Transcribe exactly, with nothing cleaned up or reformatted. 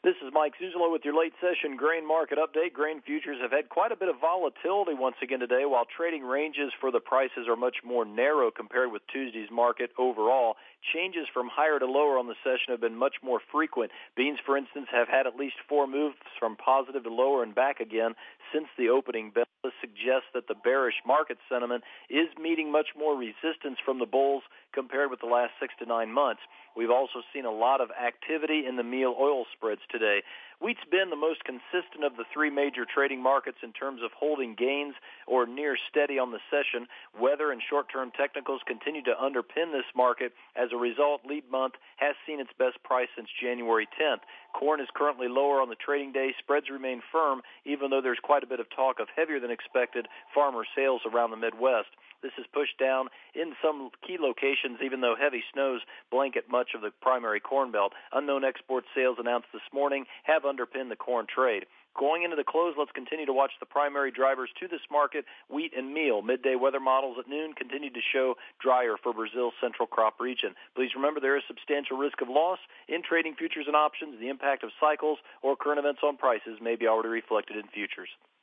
This is Mike Zuzolo with your late session grain market update. Grain futures have had quite a bit of volatility once again today, while trading ranges for the prices are much more narrow compared with Tuesday's market overall. Changes from higher to lower on the session have been much more frequent. Beans, for instance, have had at least four moves from positive to lower and back again since the opening bell. This suggests that the bearish market sentiment is meeting much more resistance from the bulls compared with the last six to nine months. We've also seen a lot of activity in the meal oil spreads today. Wheat's been the most consistent of the three major trading markets in terms of holding gains or near steady on the session. Weather and short-term technicals continue to underpin this market. As a result, lead month has seen its best price since January tenth. Corn is currently lower on the trading day. Spreads remain firm, even though there's quite a bit of talk of heavier than expected farmer sales around the Midwest. This is pushed down in some key locations, even though heavy snows blanket much of the primary corn belt. Unknown export sales announced this morning have underpinned the corn trade. Going into the close, let's continue to watch the primary drivers to this market, wheat and meal. Midday weather models at noon continue to show drier for Brazil's central crop region. Please remember there is substantial risk of loss in trading futures and options. The impact of cycles or current events on prices may be already reflected in futures.